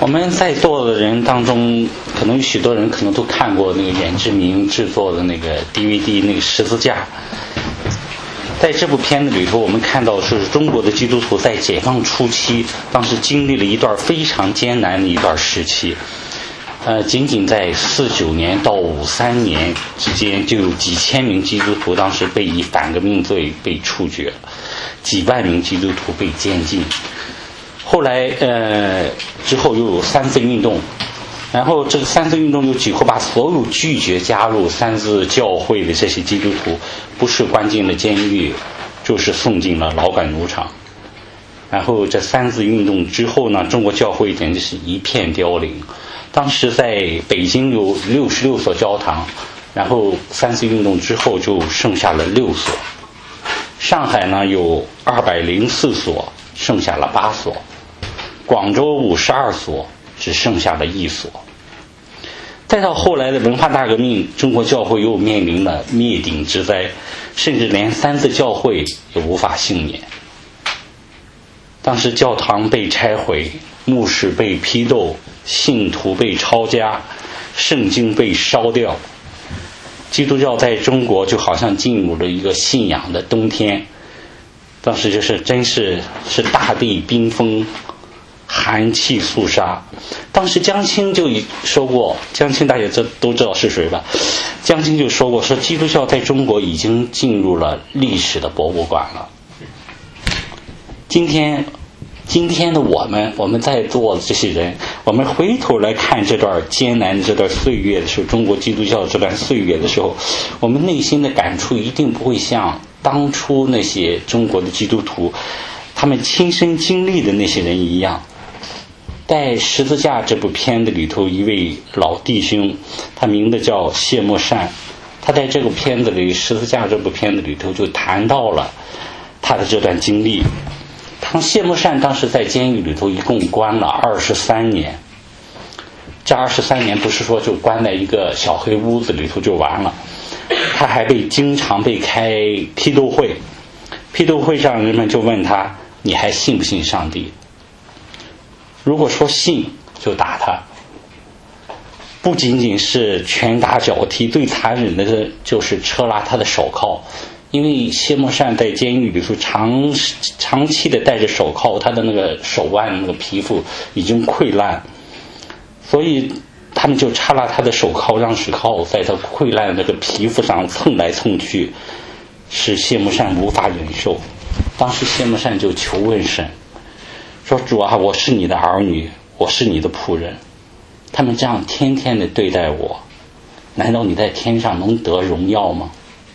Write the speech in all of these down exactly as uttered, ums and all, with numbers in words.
们在座的人当中，可能有许多人可能都看过那个远志明制作的那个 D V D 那个十字架。在这部片子里头，我们看到是中国的基督徒在解放初期，当时经历了一段非常艰难的一段时期。呃，仅仅在四九年到五三年之间，就有几千名基督徒当时被以反革命罪被处决，几万名基督徒被监禁。后来呃之后又有三自运动，然后这个三自运动又几乎把所有拒绝加入三自教会的这些基督徒，不是关进了监狱，就是送进了劳改奴场。然后这三自运动之后呢，中国教会简直是一片凋零。当时在北京有六十六所教堂，然后三次运动之后就剩下了六所。上海呢有二百零四所，剩下了八所。广州五十二所，只剩下了一所。再到后来的文化大革命，中国教会又面临了灭顶之灾，甚至连三自教会也无法幸免。当时教堂被拆毁，牧师被批斗，信徒被抄家，圣经被烧掉，基督教在中国就好像进入了一个信仰的冬天。当时就是真是是大地冰封，寒气肃杀。当时江青就说过，江青大家这都知道是谁吧？江青就说过，说基督教在中国已经进入了历史的博物馆了。今天今天的我们，我们在座的这些人，我们回头来看这段艰难的这段岁月的时候，中国基督教这段岁月的时候，我们内心的感触一定不会像当初那些中国的基督徒他们亲身经历的那些人一样。在《十字架》这部片子里头，一位老弟兄，他名字叫谢默善，他在这个片子里，《十字架》这部片子里头就谈到了他的这段经历。当谢默善当时在监狱里头一共关了二十三年，这二十三年不是说就关在一个小黑屋子里头就完了，他还被经常被开批斗会，批斗会上人们就问他，你还信不信上帝？如果说信，就打他。不仅仅是拳打脚踢，最残忍的就是车拉他的手铐。因为谢默善在监狱里头长长期的戴着手铐，他的那个手腕那个皮肤已经溃烂，所以他们就插拉他的手铐，让手铐在他溃烂的那个皮肤上蹭来蹭去，使谢默善无法忍受。当时谢默善就求问神，说主啊，我是你的儿女，我是你的仆人，他们这样天天的对待我，难道你在天上能得荣耀吗？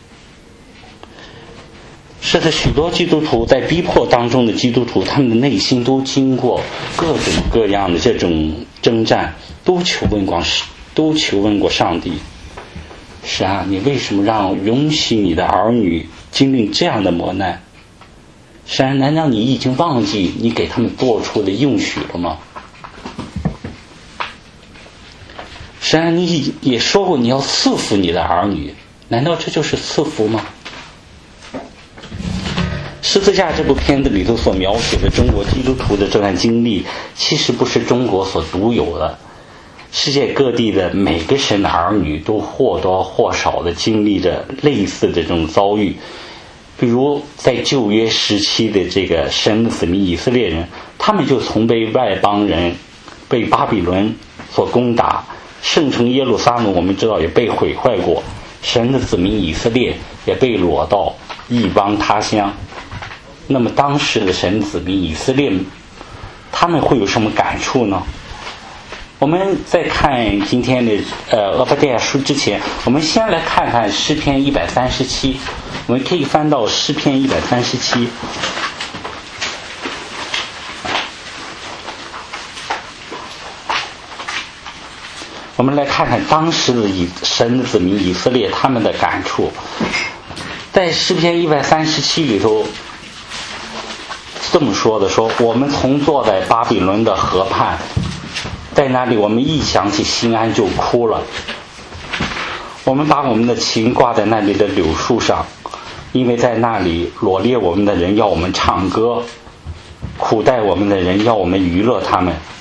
是的，许多基督徒在逼迫当中的基督徒，他们的内心都经过各种各样的这种征战，都求问过都求问过上帝，是啊，你为什么让允许你的儿女经历这样的磨难？是啊，难道你已经忘记你给他们做出的应许了吗？是啊，你也说过你要赐福你的儿女，难道这就是赐福吗？十字架这部片子里头所描写的中国基督徒的这段经历，其实不是中国所独有的，世界各地的每个神的儿女都或多或少的经历着类似的这种遭遇。比如在旧约时期的这个神的子民以色列人，他们就从被外邦人被巴比伦所攻打，圣城耶路撒冷我们知道也被毁坏过，神的子民以色列也被掳到异邦他乡。那么当时的神子民以色列他们会有什么感触呢？我们在看今天的呃俄巴底亚书之前，我们先来看看诗篇一百三十七，我们可以翻到诗篇一百三十七。我们来看看当时的以神的子民以色列他们的感触。在诗篇一百三十七里头这么说的，说我们同坐在巴比伦的河畔，在那里我们一想起西安就哭了，我们把我们的琴挂在那里的柳树上，因为在那里罗列我们的人要我们唱歌，苦待我们的人要我们娱乐他们，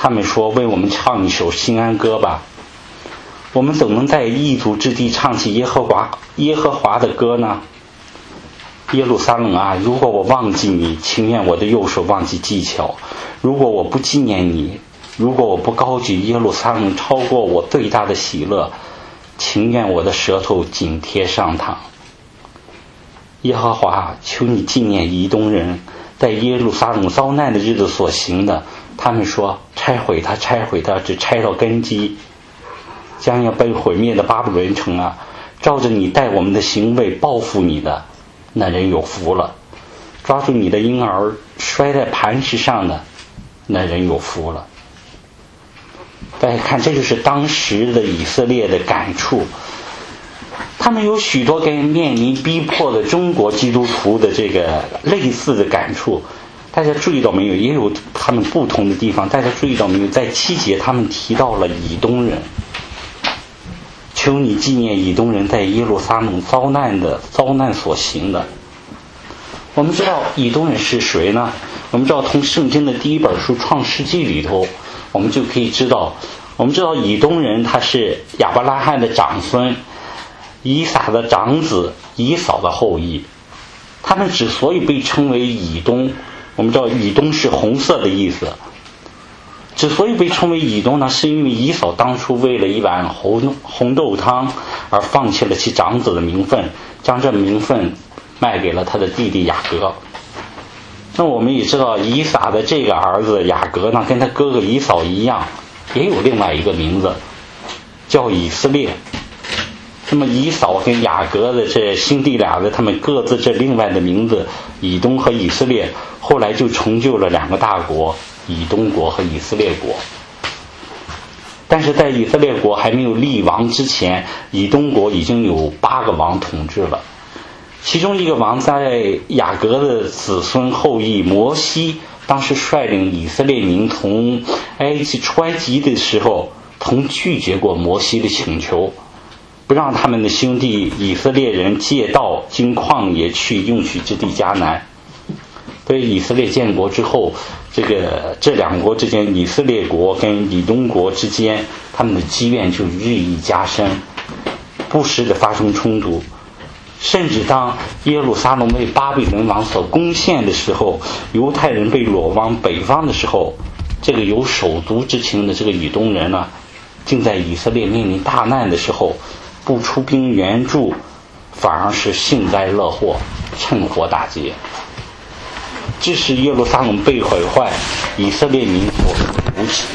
他们说为我们唱一首新安歌吧。我们怎么能在异族之地唱起耶和华耶和华的歌呢？耶路撒冷啊，如果我忘记你，情愿我的右手忘记技巧；如果我不纪念你，如果我不高举耶路撒冷超过我最大的喜乐，情愿我的舌头紧贴上膛。耶和华，求你纪念以东人在耶路撒冷遭难的日子所行的。他们说拆毁它，拆毁它，只拆到根基。将要被毁灭的巴比伦城啊，照着你待我们的行为报复你的那人有福了。抓住你的婴儿摔在磐石上的那人有福了。大家看，这就是当时的以色列的感触。他们有许多跟面临逼迫的中国基督徒的这个类似的感触。大家注意到没有？也有他们不同的地方。大家注意到没有？在七节他们提到了以东人，求你纪念以东人在耶路撒冷遭难的遭难所行的。我们知道以东人是谁呢？我们知道从圣经的第一本书创世纪里头，我们就可以知道，我们知道以东人他是亚伯拉罕的长孙，以撒的长子，以扫的后裔。他们之所以被称为以东，我们知道以东是红色的意思。之所以被称为以东呢，是因为以扫当初为了一碗红红豆汤而放弃了其长子的名分，将这名分卖给了他的弟弟雅各。那我们也知道以撒的这个儿子雅各呢，跟他哥哥以扫一样，也有另外一个名字叫以色列。那么以扫跟雅各的这兄弟俩的他们各自这另外的名字以东和以色列，后来就成就了两个大国，以东国和以色列国。但是在以色列国还没有立王之前，以东国已经有八个王统治了。其中一个王在雅各的子孙后裔摩西，当时率领以色列民从埃及出埃及的时候，曾拒绝过摩西的请求，不让他们的兄弟以色列人借道经旷野去应许之地迦南。所以以色列建国之后，这个这两国之间，以色列国跟以东国之间，他们的积怨就日益加深，不时的发生冲突。甚至当耶路撒冷被巴比伦王所攻陷的时候，犹太人被掳往北方的时候，这个有手足之情的这个以东人呢，竟在以色列面临大难的时候，不出兵援助，反而是幸灾乐祸，趁火打劫，致使耶路撒冷被毁坏，以色列民所扶起。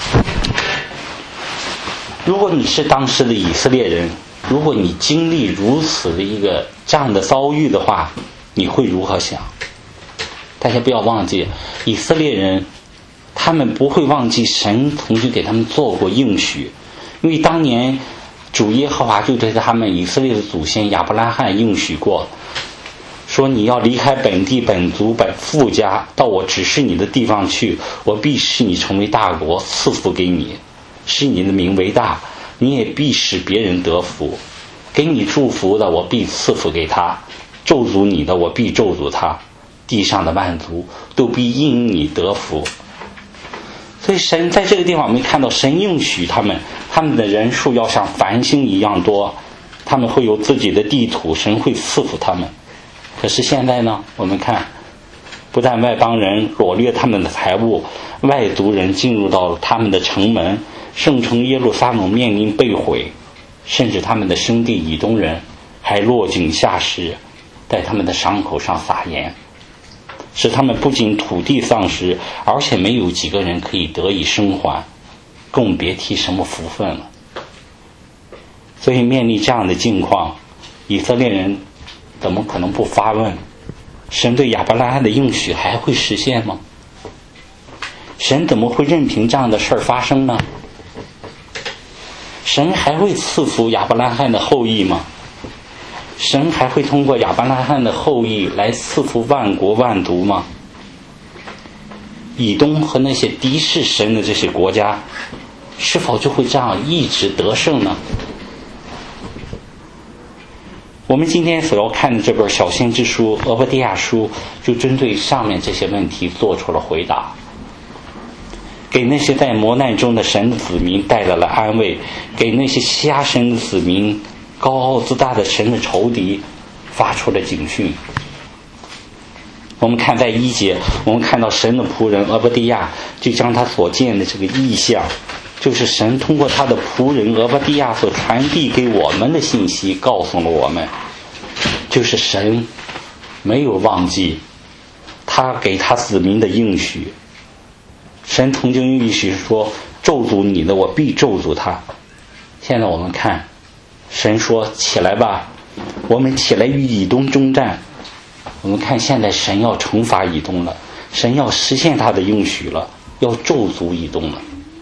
如果你是当时的以色列人，如果你经历如此的一个这样的遭遇的话，你会如何想？大家不要忘记，以色列人他们不会忘记神曾经给他们做过应许，因为当年主耶和华就对他们以色列的祖先亚伯拉罕应许过，说你要离开本地本族本父家，到我指示你的地方去，我必使你成为大国，赐福给你，使你的名为大，你也必使别人得福。给你祝福的，我必赐福给他；咒诅你的，我必咒诅他。地上的万族都必因你得福。所以神在这个地方，我们看到神应许他们，他们的人数要像繁星一样多，他们会有自己的地土，神会赐福他们。可是现在呢，我们看，不但外邦人掳掠他们的财物，外族人进入到了他们的城门，圣城耶路撒冷面临被毁，甚至他们的兄弟以东人还落井下石，在他们的伤口上撒盐，使他们不仅土地丧失，而且没有几个人可以得以生还，更别提什么福分了。所以面临这样的境况，以色列人怎么可能不发问，神对亚伯拉罕的应许还会实现吗？神怎么会任凭这样的事儿发生呢？神还会赐福亚伯拉罕的后裔吗？神还会通过亚伯拉罕的后裔来赐福万国万族吗？以东和那些敌视神的这些国家，是否就会这样一直得胜呢？我们今天所要看的这本小先知书俄伯狄亚书，就针对上面这些问题做出了回答。 给那些在磨难中的神的子民带来了安慰，给那些瞎神的子民、高傲自大的神的仇敌发出了警讯。我们看在一节，我们看到神的仆人俄伯狄亚就将他所见的这个异象，就是神通过他的仆人俄伯狄亚所传递给我们的信息告诉了我们，就是神没有忘记他给他子民的应许。神曾经应许说，咒诅你的我必咒诅他。现在我们看神说，起来吧，我们起来与以东征战。我们看现在神要惩罚以东了，神要实现他的应许了，要咒诅以东了。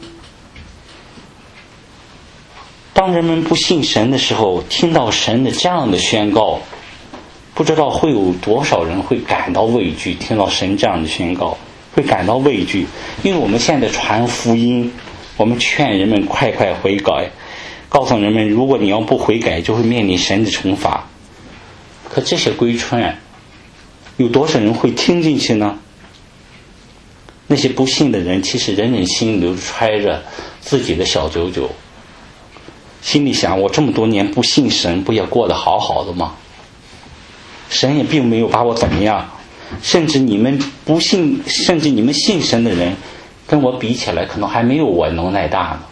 当人们不信神的时候，听到神的这样的宣告，不知道会有多少人会感到畏惧。听到神这样的宣告会感到畏惧，因为我们现在传福音，我们劝人们快快悔改，告诉人们如果你要不悔改就会面临神的惩罚。可这些规劝有多少人会听进去呢？那些不信的人其实人人心里揣着自己的小九九，心里想，我这么多年不信神，不也过得好好的吗？神也并没有把我怎么样，甚至你们不信，甚至你们信神的人跟我比起来可能还没有我能耐大呢。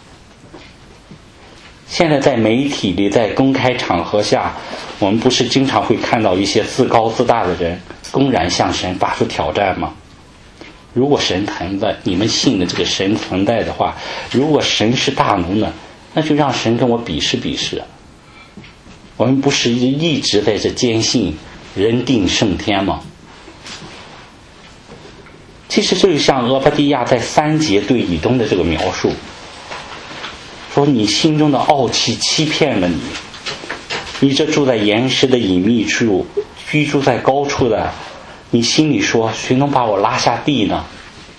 现在在媒体里，在公开场合下，我们不是经常会看到一些自高自大的人公然向神发出挑战吗？如果神存在，你们信的这个神存在的话，如果神是大能的，那就让神跟我比试比试。我们不是一直在这坚信人定胜天吗？其实这就像俄伯狄亚在三节对以东的这个描述，说你心中的傲气欺骗了你，你这住在岩石的隐秘处，居住在高处的，你心里说，谁能把我拉下地呢？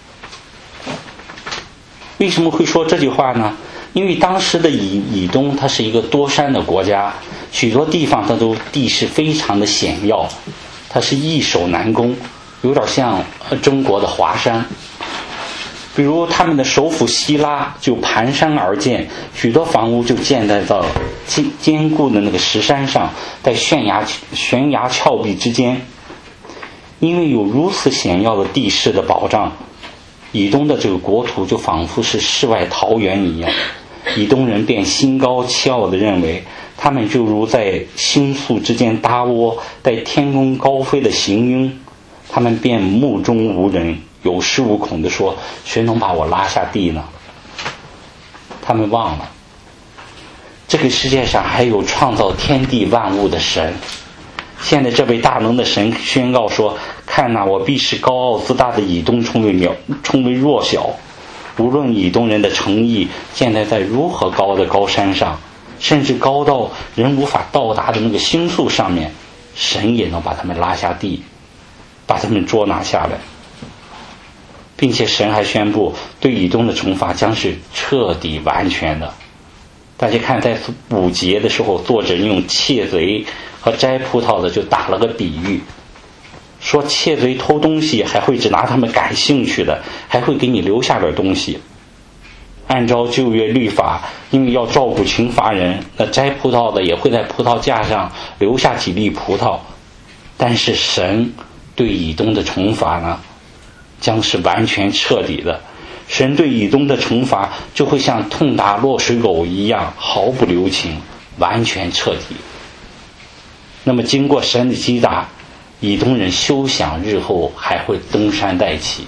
为什么会说这句话呢？因为当时的以以东它是一个多山的国家，许多地方它都地势非常的险要，它是易守难攻，有点像中国的华山。比如他们的首府希拉就盘山而建，许多房屋就建在到坚固的那个石山上，在悬崖悬崖峭壁之间。因为有如此险要的地势的保障，以东的这个国土就仿佛是世外桃源一样。以东人便心高气傲地认为，他们就如在星宿之间搭窝，在天空高飞的行鹰。他们便目中无人，有恃无恐地说，谁能把我拉下地呢？他们忘了这个世界上还有创造天地万物的神。现在这位大能的神宣告说，看哪，我必使高傲自大的以东充为渺充为弱小。无论以东人的诚意建在在如何高的高山上，甚至高到人无法到达的那个星宿上面，神也能把他们拉下地，把他们捉拿下来。并且神还宣布，对以东的惩罚将是彻底完全的。大家看，在五节的时候，作者用窃贼和摘葡萄的就打了个比喻，说窃贼偷东西还会只拿他们感兴趣的，还会给你留下点东西。按照旧约律法，因为要照顾穷乏人，那摘葡萄的也会在葡萄架上留下几粒葡萄。但是神对以东的惩罚呢，将是完全彻底的。神对以东的惩罚就会像痛打落水狗一样，毫不留情，完全彻底。那么经过神的击打，以东人休想日后还会登山再起。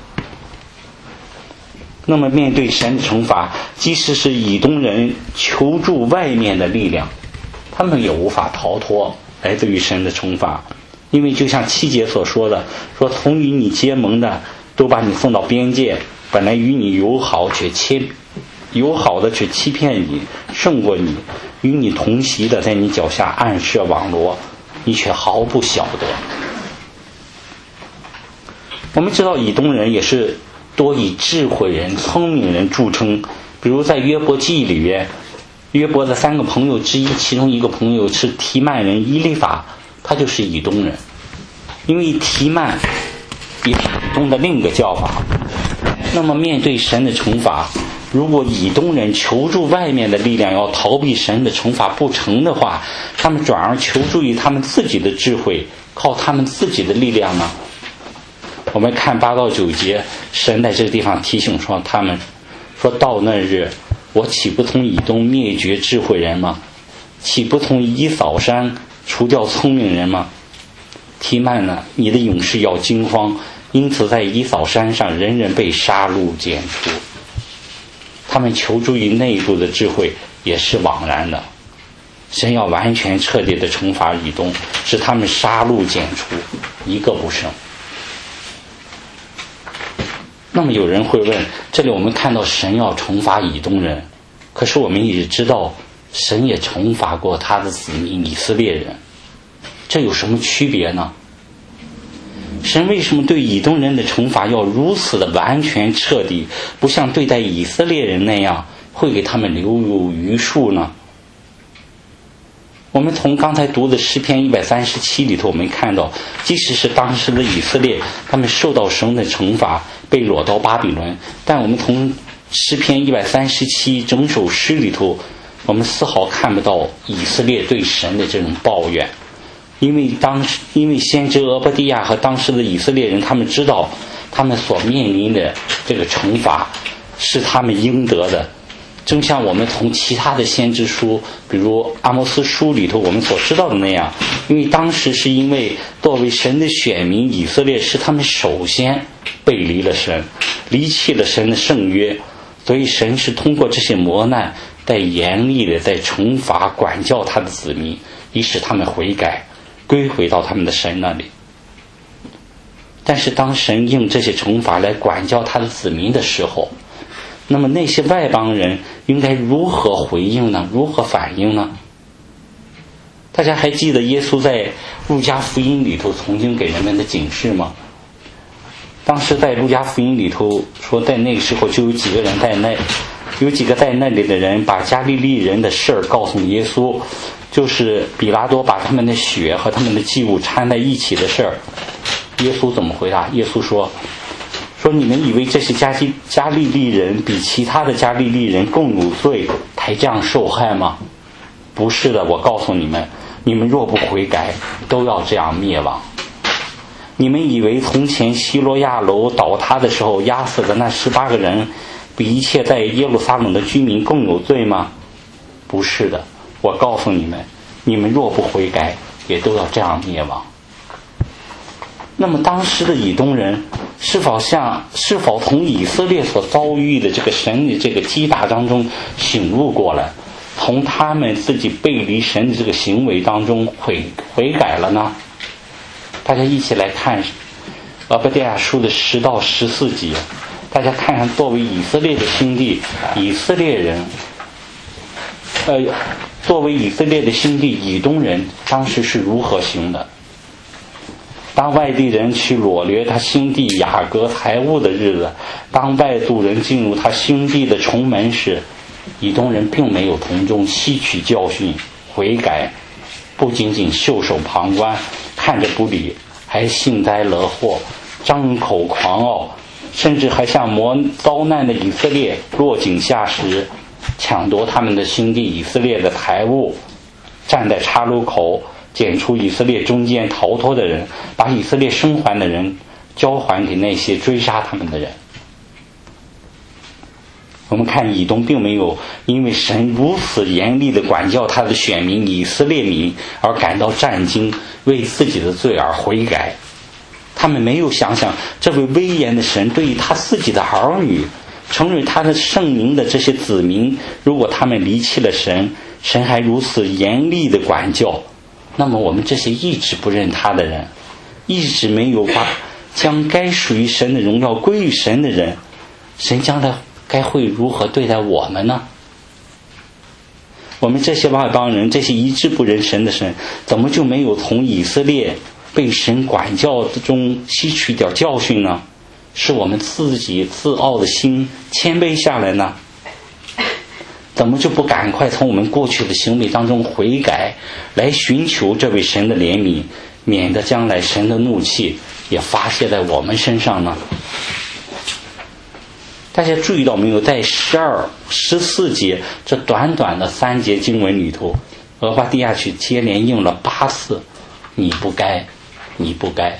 那么面对神的惩罚，即使是以东人求助外面的力量，他们也无法逃脱来自于神的惩罚。因为就像七节所说的，说从与你结盟的都把你送到边界，本来与你友好却欺友好的却欺骗你，胜过你；与你同席的在你脚下暗设网罗，你却毫不晓得。我们知道以东人也是多以智慧人、聪明人著称。比如在约伯记里边，约伯的三个朋友之一，其中一个朋友是提曼人伊利法，他就是以东人。因为提曼也是以东的另一个叫法， 那么面对神的惩罚，如果以东人求助外面的力量要逃避神的惩罚不成的话，他们转而求助于他们自己的智慧，靠他们自己的力量呢？我们看八到九节，神在这个地方提醒说，他们说到那日，我岂不从以东灭绝智慧人吗？岂不从以扫山除掉聪明人吗？提曼呢，你的勇士要惊慌，因此在以扫山上人人被杀戮剪除。他们求助于内部的智慧也是枉然的，神要完全彻底的惩罚以东，使他们杀戮剪除，一个不剩。那么有人会问，这里我们看到神要惩罚以东人，可是我们也知道神也惩罚过他的子民以色列人，这有什么区别呢？神为什么对以东人的惩罚要如此的完全彻底，不像对待以色列人那样会给他们留有余数呢？我们从刚才读的诗篇一百三十七里头，我们看到即使是当时的以色列，他们受到神的惩罚，被掳到巴比伦，但我们从诗篇一百三十七整首诗里头，我们丝毫看不到以色列对神的这种抱怨。因为当时因为先知俄伯狄亚和当时的以色列人，他们知道他们所面临的这个惩罚是他们应得的，正像我们从其他的先知书，比如阿摩斯书里头我们所知道的那样，因为当时是因为作为神的选民，以色列是他们首先背离了神，离弃了神的圣约，所以神是通过这些磨难在严厉的在惩罚管教他的子民，以使他们悔改归回到他们的神那里。但是当神用这些惩罚来管教他的子民的时候，那么那些外邦人应该如何回应呢？如何反应呢？大家还记得耶稣在路加福音里头曾经给人们的警示吗？当时在路加福音里头说，在那个时候就有几个人在那有几个在那里的人把加利利人的事儿告诉耶稣，就是比拉多把他们的血和他们的祭物掺在一起的事儿。耶稣怎么回答？耶稣说说你们以为这些加利加利利人比其他的加利利人更有罪才这样受害吗？不是的，我告诉你们，你们若不悔改，都要这样灭亡。你们以为从前希罗亚楼倒塌的时候压死的那十八个人比一切在耶路撒冷的居民更有罪吗？不是的，我告诉你们，你们若不悔改，也都要这样灭亡。那么当时的以东人是否像是否从以色列所遭遇的这个神的这个击打当中醒悟过来，从他们自己背离神的这个行为当中悔悔改了呢？大家一起来看俄伯狄亚书的十到十四节，大家看看作为以色列的兄弟，以色列人呃，作为以色列的兄弟以东人当时是如何行的。当外地人去掳掠他兄弟雅各财物的日子，当外族人进入他兄弟的城门时，以东人并没有从中吸取教训悔改，不仅仅袖手旁观看着不理，还幸灾乐祸，张口狂傲，甚至还向磨遭难的以色列落井下石，抢夺他们的兄弟以色列的财物，站在岔路口捡出以色列中间逃脱的人，把以色列生还的人交还给那些追杀他们的人。我们看以东并没有因为神如此严厉的管教他的选民以色列民而感到战惊，为自己的罪而悔改。他们没有想想这位威严的神对于他自己的儿女，承认他的圣名的这些子民，如果他们离弃了神，神还如此严厉的管教，那么我们这些一直不认他的人，一直没有把将该属于神的荣耀归于神的人，神将来该会如何对待我们呢？我们这些外邦人，这些一直不认神的神，怎么就没有从以色列被神管教中吸取点教训呢？是我们自己自傲的心谦卑下来呢？怎么就不赶快从我们过去的行为当中悔改，来寻求这位神的怜悯，免得将来神的怒气也发泄在我们身上呢？ 大家注意到没有，在十二、十四节这短短的三节经文里头，俄巴底亚去接连应了八次你不该，你不该。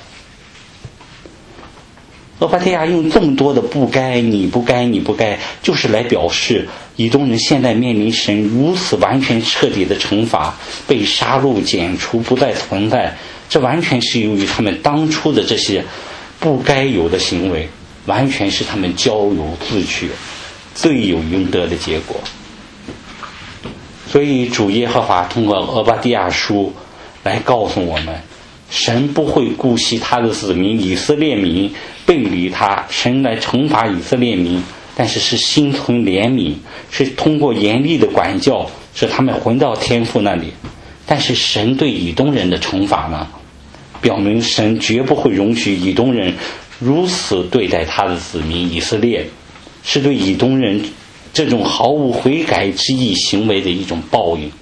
俄巴底亚用这么多的不该，你不该，你不该，就是来表示以东人现在面临神如此完全彻底的惩罚，被杀戮、剪除，不再存在，这完全是由于他们当初的这些不该有的行为，完全是他们咎由自取，罪有应得的结果。所以主耶和华通过俄巴底亚书来告诉我们，神不会顾惜他的子民以色列民背离他，神来惩罚以色列民，但是是心存怜悯，是通过严厉的管教使他们回到天父那里。但是神对以东人的惩罚呢，表明神绝不会容许以东人如此对待他的子民以色列，是对以东人这种毫无悔改之意行为的一种报应。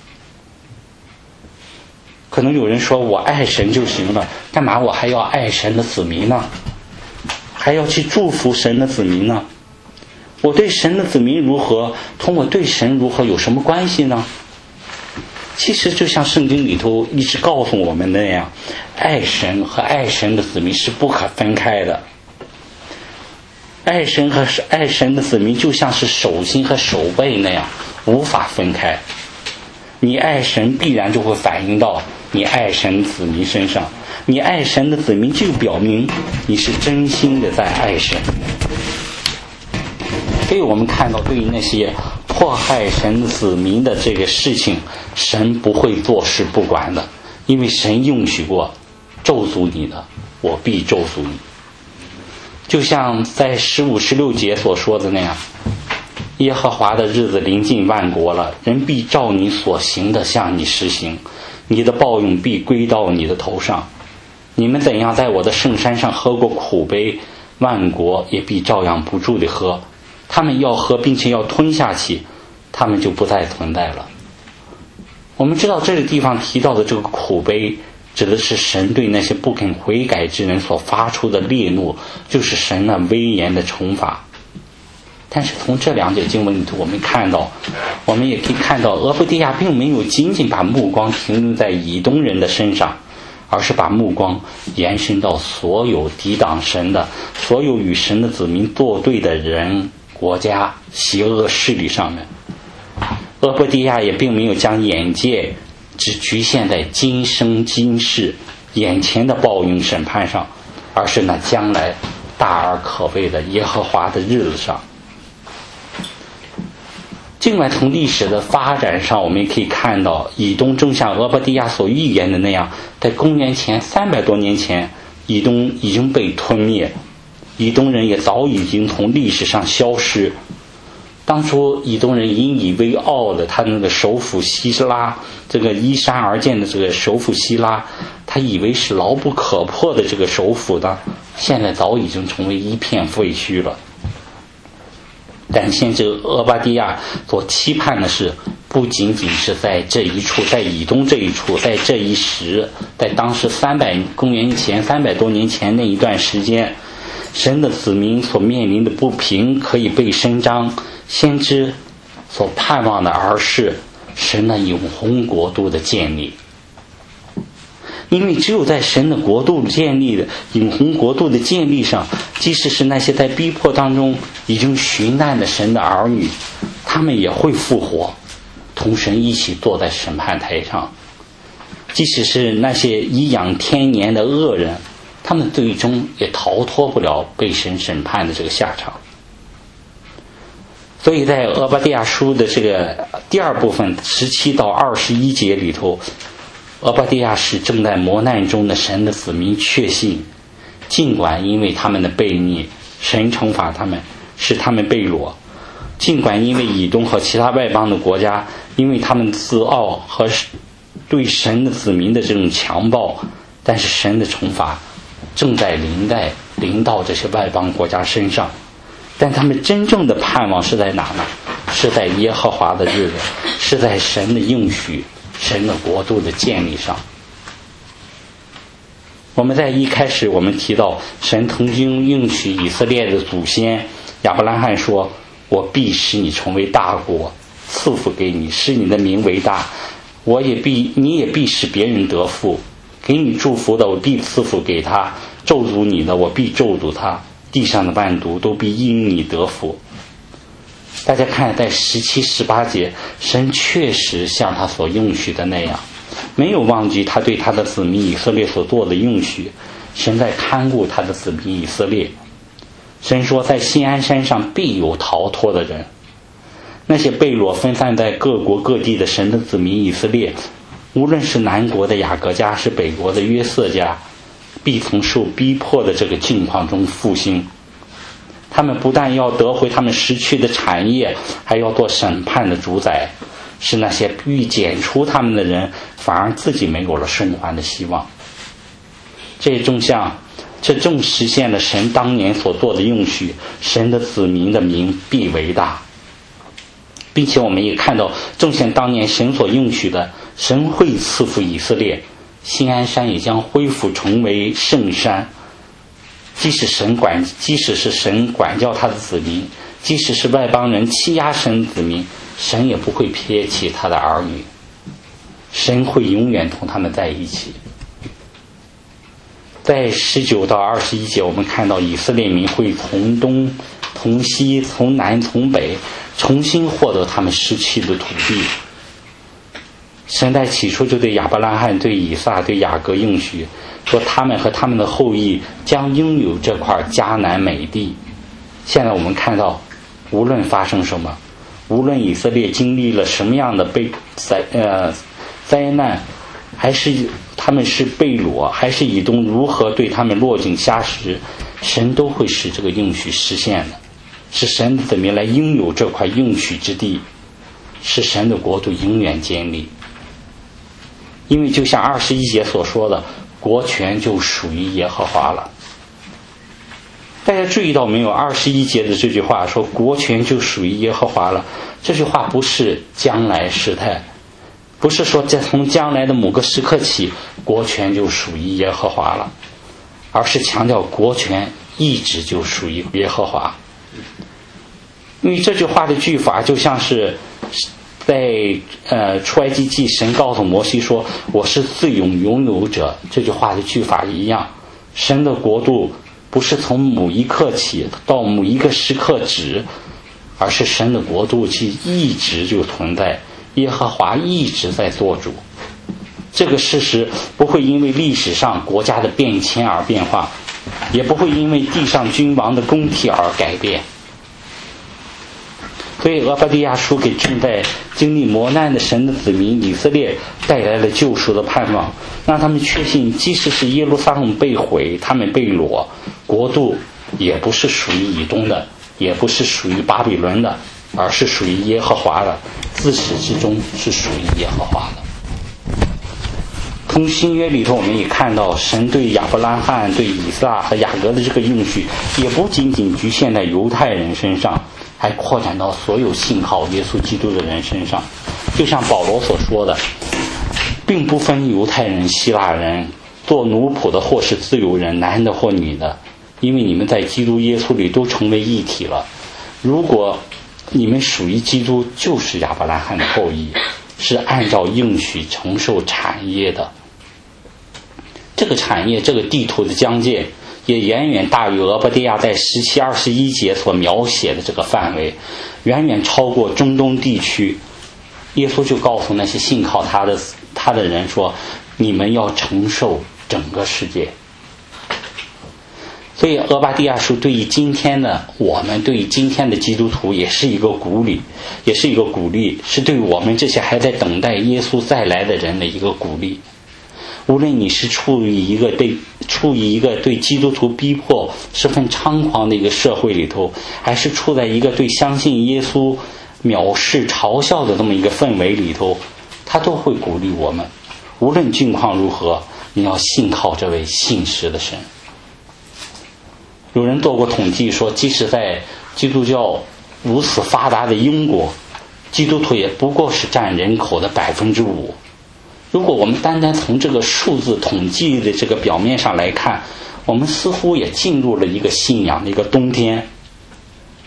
可能有人说，我爱神就行了，干嘛我还要爱神的子民呢？还要去祝福神的子民呢？我对神的子民如何，同我对神如何有什么关系呢？其实就像圣经里头一直告诉我们那样，爱神和爱神的子民是不可分开的。爱神和爱神的子民就像是手心和手背那样，无法分开。你爱神必然就会反映到你爱神子民身上，你爱神的子民就表明你是真心的在爱神。所以我们看到对于那些迫害神子民的这个事情，神不会坐视不管的，因为神应许过，咒诅你的，我必咒诅你。就像在十五、十六节所说的那样，耶和华的日子临近万国了，人必照你所行的向你实行，你的报应必归到你的头上。你们怎样在我的圣山上喝过苦杯，万国也必照样不住地喝，他们要喝并且要吞下去，他们就不再存在了。我们知道这个地方提到的这个苦杯，指的是神对那些不肯悔改之人所发出的烈怒，就是神那威严的惩罚。但是从这两节经文里头，我们看到，我们也可以看到，俄弗底亚并没有仅仅把目光停留在以东人的身上，而是把目光延伸到所有抵挡神的、所有与神的子民作对的人、国家、邪恶势力上面。俄弗底亚也并没有将眼界只局限在今生今世眼前的报应审判上，而是那将来大而可畏的耶和华的日子上。尽管从历史的发展上，我们也可以看到，以东正像俄巴底亚所预言的那样，在公元前三百多年前，以东已经被吞灭，以东人也早已经从历史上消失。当初以东人引以为傲的他那个首府希拉，这个依山而建的这个首府希拉，他以为是牢不可破的这个首府呢，现在早已经成为一片废墟了。但现这个俄巴底亚所期盼的是，不仅仅是在这一处，在以东这一处，在这一时，在当时三百公元前三百多年前那一段时间，神的子民所面临的不平可以被伸张，先知所盼望的而是神的永恒国度的建立。因为只有在神的国度建立的永恒国度的建立上，即使是那些在逼迫当中已经寻难的神的儿女，他们也会复活，同神一起坐在审判台上。即使是那些颐养天年的恶人，他们最终也逃脱不了被神审判的这个下场。所以在俄巴底亚书的这个第二部分十七到二十一节里头，俄巴底亚使正在磨难中的神的子民确信，尽管因为他们的悖逆，神惩罚他们，使他们被掳；尽管因为以东和其他外邦的国家，因为他们自傲和对神的子民的这种强暴，但是神的惩罚正在临在临到这些外邦国家身上。但他们真正的盼望是在哪呢？是在耶和华的日子，是在神的应许，神的国度的建立上。我们在一开始我们提到，神曾经应许以色列的祖先亚伯拉罕说，我必使你成为大国，赐福给你，使你的名为大，我也必你也必使别人得福，给你祝福的我必赐福给他，咒诅你的我必咒诅他，地上的万族都必因你得福。大家看，在十七、十八节，神确实像他所应许的那样，没有忘记他对他的子民以色列所做的应许。神在看顾他的子民以色列。神说，在锡安山上必有逃脱的人。那些被掳分散在各国各地的神的子民以色列，无论是南国的雅各家，是北国的约瑟家，必从受逼迫的这个境况中复兴。他们不但要得回他们失去的产业，还要做审判的主宰，使那些欲剪除他们的人反而自己没有了生还的希望。这正像这正实现了神当年所做的应许，神的子民的名必为大。并且我们也看到，正像当年神所应许的，神会赐福以色列，锡安山也将恢复成为圣山。即使神管，即使是神管教他的子民，即使是外邦人欺压神子民，神也不会撇弃他的儿女，神会永远同他们在一起。在十九到二十一节，我们看到以色列民会从东、从西、从南、从北重新获得他们失去的土地。神在起初就对亚伯拉罕、对以撒、对雅各应许，说他们和他们的后裔将拥有这块迦南美地。现在我们看到，无论发生什么，无论以色列经历了什么样的被灾呃灾难，还是他们是被掳，还是以东如何对他们落井下石，神都会使这个应许实现的，使神怎么来拥有这块应许之地，使神的国度永远建立。因为就像二十一节所说的，国权就属于耶和华了。大家注意到没有？二十一节的这句话说国权就属于耶和华了，这句话不是将来时态，不是说在从将来的某个时刻起国权就属于耶和华了，而是强调国权一直就属于耶和华。因为这句话的句法就像是在呃出埃及记神告诉摩西说我是自永拥有者这句话的句法一样，神的国度不是从某一刻起到某一个时刻止，而是神的国度其一直就存在，耶和华一直在做主。这个事实不会因为历史上国家的变迁而变化，也不会因为地上君王的更替而改变。所以俄巴底亚书给正在经历磨难的神的子民以色列带来了救赎的盼望，让他们确信即使是耶路撒冷被毁，他们被掳，国度也不是属于以东的，也不是属于巴比伦的，而是属于耶和华的，自始至终是属于耶和华的。从新约里头我们也看到，神对亚伯拉罕、对以撒和雅各的这个应许也不仅仅局限在犹太人身上，还扩展到所有信靠耶稣基督的人身上。就像保罗所说的，并不分犹太人、希腊人，做奴仆的或是自由人，男的或女的，因为你们在基督耶稣里都成为一体了。如果你们属于基督，就是亚伯拉罕的后裔，是按照应许承受产业的。这个产业，这个地图的疆界也远远大于俄巴底亚在十七、二十一节所描写的这个范围，远远超过中东地区。耶稣就告诉那些信靠他的他的人说，你们要承受整个世界。所以俄巴底亚书对于今天的我们，对于今天的基督徒也是一个鼓励，也是一个鼓励，是对我们这些还在等待耶稣再来的人的一个鼓励。无论你是处于一个对处于一个对基督徒逼迫十分猖狂的一个社会里头，还是处在一个对相信耶稣藐视嘲笑的这么一个氛围里头，他都会鼓励我们，无论境况如何，你要信靠这位信实的神。有人做过统计说，即使在基督教如此发达的英国，基督徒也不过是占人口的百分之五。如果我们单单从这个数字统计的这个表面上来看，我们似乎也进入了一个信仰的一个冬天。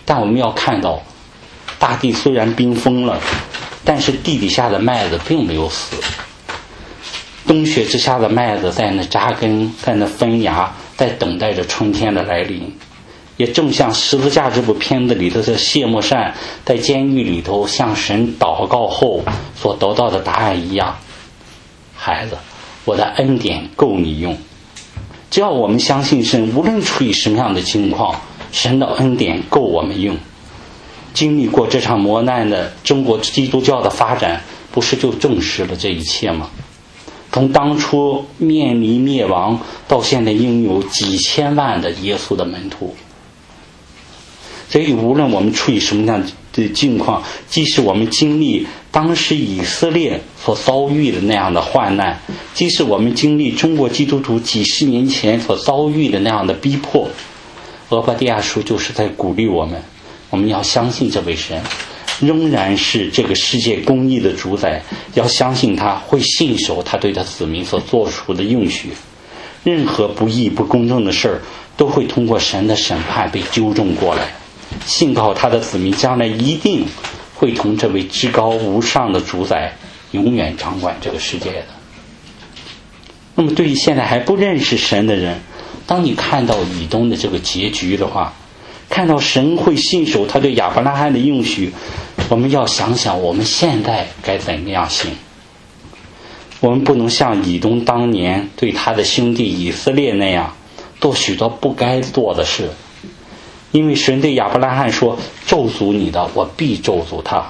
但我们要看到，大地虽然冰封了，但是地底下的麦子并没有死。冬雪之下的麦子在那扎根，在那分芽，在等待着春天的来临。也正像十字架这部片子里头的谢幕善在监狱里头向神祷告后所得到的答案一样，孩子，我的恩典够你用。只要我们相信神，无论处于什么样的情况，神的恩典够我们用。经历过这场磨难的中国基督教的发展，不是就证实了这一切吗？从当初面临灭亡到现在拥有几千万的耶稣的门徒。所以无论我们处于什么样的境况，即使我们经历当时以色列所遭遇的那样的患难，即使我们经历中国基督徒几十年前所遭遇的那样的逼迫，俄巴底亚书就是在鼓励我们，我们要相信这位神仍然是这个世界公义的主宰，要相信他会信守他对他子民所做出的应许。任何不义不公正的事儿都会通过神的审判被纠正过来，信靠他的子民将来一定会同这位至高无上的主宰永远掌管这个世界的。那么对于现在还不认识神的人，当你看到以东的这个结局的话，看到神会信守他对亚伯拉罕的应许，我们要想想我们现在该怎么样行。我们不能像以东当年对他的兄弟以色列那样做许多不该做的事，因为神对亚伯拉罕说，咒诅你的我必咒诅他。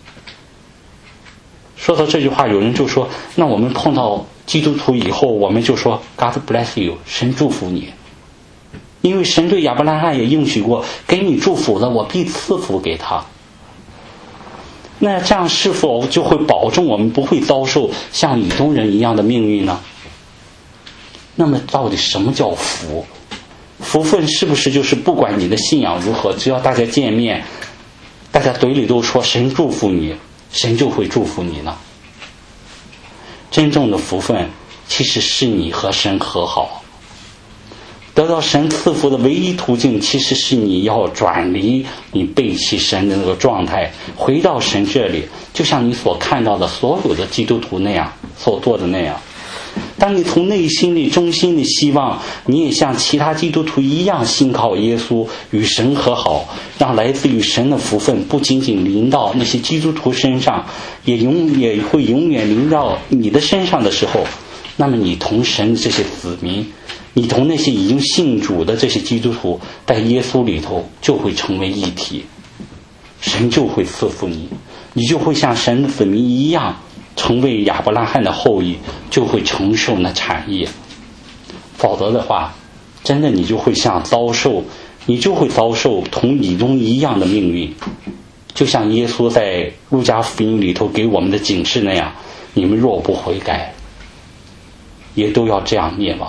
说到这句话，有人就说，那我们碰到基督徒以后，我们就说 God bless you， 神祝福你，因为神对亚伯拉罕也应许过，给你祝福的我必赐福给他。那这样是否就会保证我们不会遭受像以东人一样的命运呢？那么到底什么叫福？福分是不是就是不管你的信仰如何，只要大家见面，大家嘴里都说神祝福你，神就会祝福你呢？真正的福分其实是你和神和好，得到神赐福的唯一途径，其实是你要转离你背弃神的那个状态，回到神这里，就像你所看到的所有的基督徒那样所做的那样。当你从内心里衷心的希望你也像其他基督徒一样信靠耶稣，与神和好，让来自于神的福分不仅仅临到那些基督徒身上，也永也会永远临到你的身上的时候，那么你同神这些子民，你同那些已经信主的这些基督徒，在耶稣里头就会成为一体，神就会赐福你，你就会像神的子民一样成为亚伯拉罕的后裔，就会承受那产业。否则的话，真的你就会像遭受你就会遭受同以东一样的命运，就像耶稣在路加福音里头给我们的警示那样，你们若不悔改，也都要这样灭亡。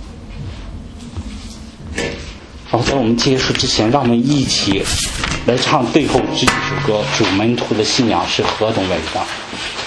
好，在我们结束之前，让我们一起来唱最后这首歌，主门徒的信仰是何等伟大。